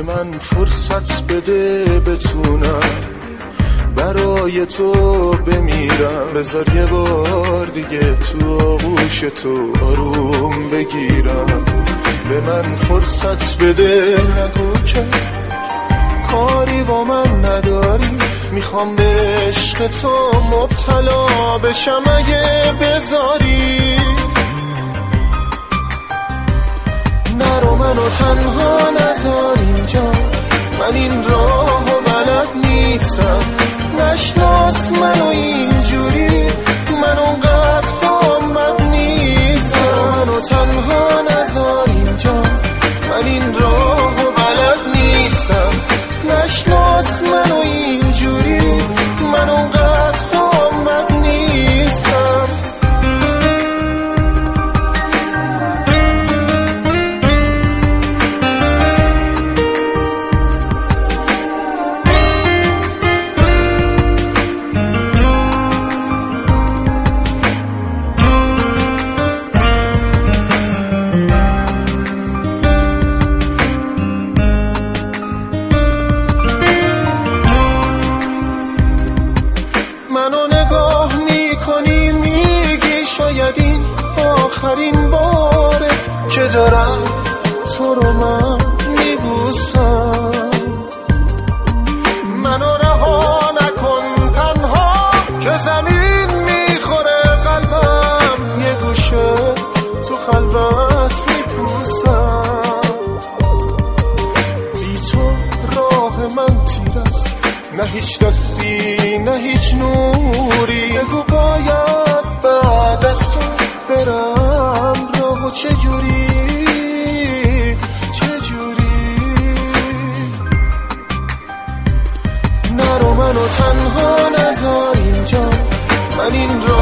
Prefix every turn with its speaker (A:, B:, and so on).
A: من فرصت بده بتونم برای تو بمیرم. بذار یه بار دیگه تو آغوش تو آروم بگیرم. به من فرصت بده، نگو که کاری با من نداری. میخوام به عشق تو مبتلا بشم اگه بذاری. نرو منو تنها نذار اینجا، من این راهو بلد نیستم. نشناس منو اینجوری، من اونقدر بامد نیستم. منو تنها نذار اینجا، من این راهو بلد نیستم. نشناس منو اینجوری، من اونقدر بامد نیستم. منو نگاه میکنی میگی شاید این آخرین باره که دارم تو رو من میبوسم. منو رها نکن تنها که زمین میخوره قلبم. یه گوشه تو خلوت میپوسم. بی تو راه من تیر است، نه هیچ دستی نه هیچ نوری. بگو باید بعد از تو برم راهو چجوری چجوری. نرو منو تنها نذار اینجا، من این